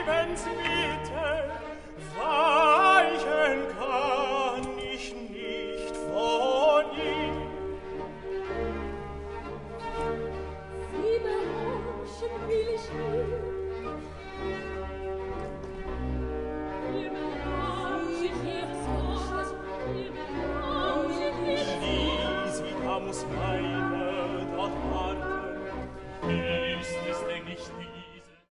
Lebensmittel, weichen kann ich nicht von ihm. Sie berauschen will ich nie. Dies, wie muss mein